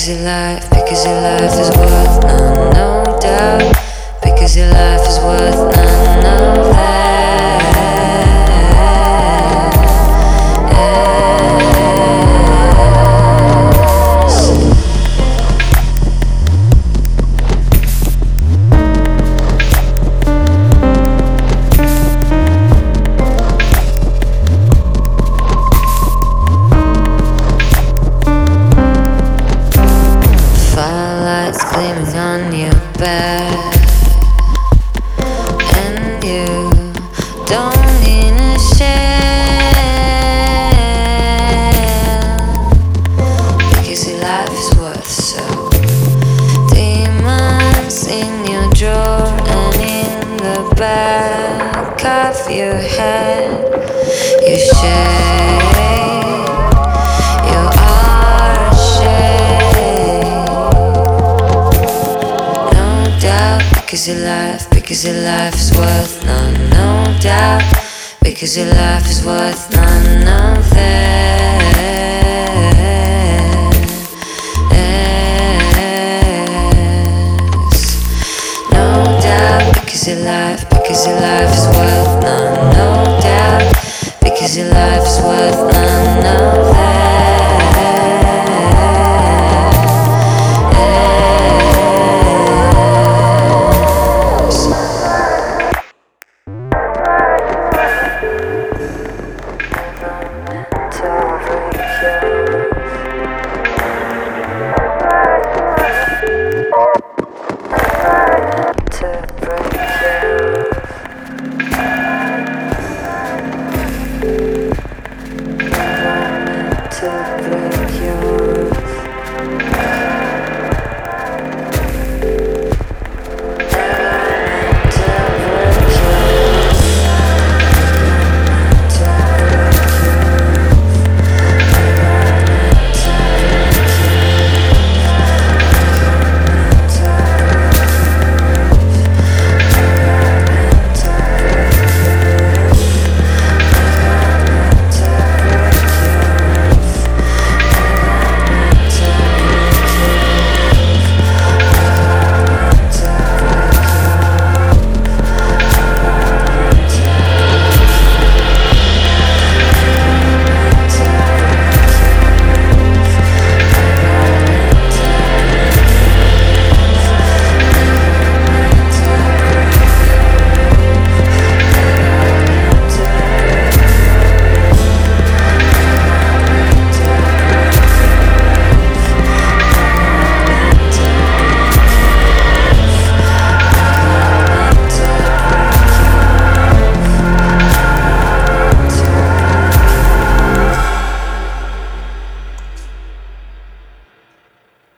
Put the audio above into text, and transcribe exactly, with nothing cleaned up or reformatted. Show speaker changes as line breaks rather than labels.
because your life, because your life is worth none, no doubt. Because your life is worth none of that. Firelights gleaming on your back, and you don't need a shell, because your life is worth so. Demons in your drawer and in the back of your head, you shake, you are shake, no doubt. Because your life, because your life is worth none, no doubt. Because your life is worth none of that.